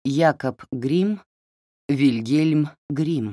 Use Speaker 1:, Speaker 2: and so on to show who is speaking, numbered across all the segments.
Speaker 1: Якоб Грим, Вильгельм Грим.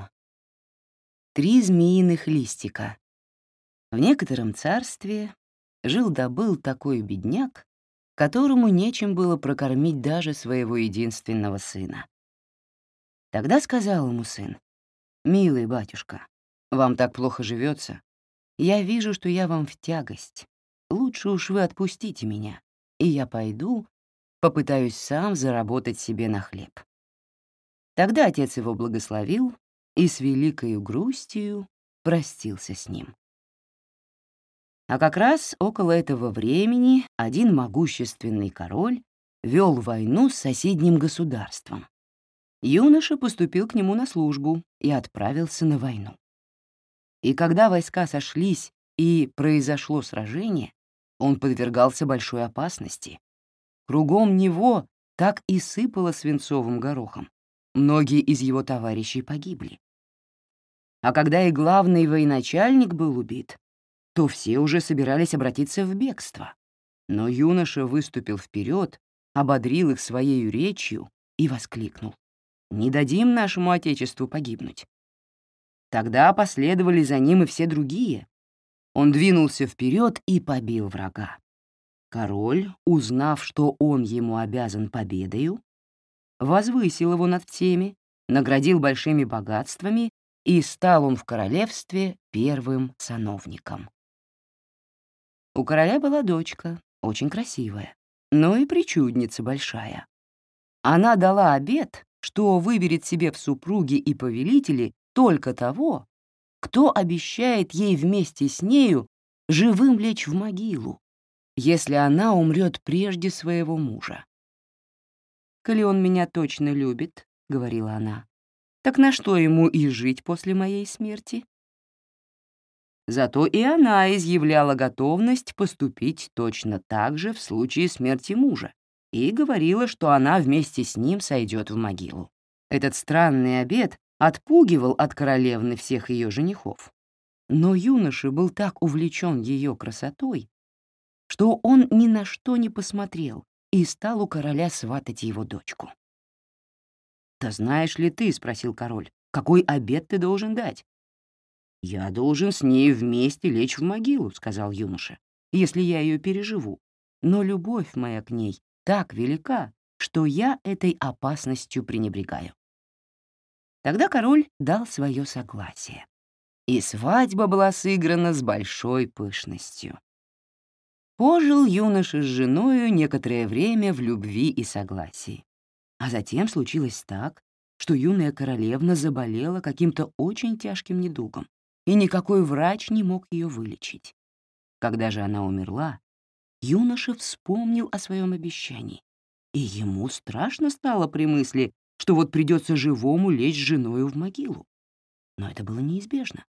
Speaker 1: 3 змеиных листика. В некотором царстве жил-да был такой бедняк, которому нечем было прокормить даже своего единственного сына. Тогда сказал ему сын: «Милый батюшка, вам так плохо живется. Я вижу, что я вам в тягость. Лучше уж вы отпустите меня, и я пойду, попытаюсь сам заработать себе на хлеб». Тогда отец его благословил и с великою грустью простился с ним. А как раз около этого времени один могущественный король вел войну с соседним государством. Юноша поступил к нему на службу и отправился на войну. И когда войска сошлись и произошло сражение, он подвергался большой опасности. Кругом него так и сыпало свинцовым горохом. Многие из его товарищей погибли. А когда и главный военачальник был убит, то все уже собирались обратиться в бегство. Но юноша выступил вперед, ободрил их своей речью и воскликнул: «Не дадим нашему Отечеству погибнуть». Тогда последовали за ним и все другие. Он двинулся вперед и побил врага. Король, узнав, что он ему обязан победою, возвысил его над всеми, наградил большими богатствами, и стал он в королевстве первым сановником. У короля была дочка, очень красивая, но и причудница большая. Она дала обет, что выберет себе в супруги и повелители только того, кто обещает ей вместе с нею живым лечь в могилу, если она умрет прежде своего мужа. «Коли он меня точно любит, — говорила она, — так на что ему и жить после моей смерти?» Зато и она изъявляла готовность поступить точно так же в случае смерти мужа и говорила, что она вместе с ним сойдет в могилу. Этот странный обет отпугивал от королевны всех ее женихов. Но юноша был так увлечен ее красотой, что он ни на что не посмотрел и стал у короля сватать его дочку. «Да знаешь ли ты, — спросил король, — какой обет ты должен дать?» «Я должен с ней вместе лечь в могилу, — сказал юноша, — если я ее переживу. Но любовь моя к ней так велика, что я этой опасностью пренебрегаю». Тогда король дал свое согласие, и свадьба была сыграна с большой пышностью. Пожил юноша с женою некоторое время в любви и согласии. А затем случилось так, что юная королевна заболела каким-то очень тяжким недугом, и никакой врач не мог ее вылечить. Когда же она умерла, юноша вспомнил о своем обещании, и ему страшно стало при мысли, что вот придется живому лечь с женою в могилу. Но это было неизбежно.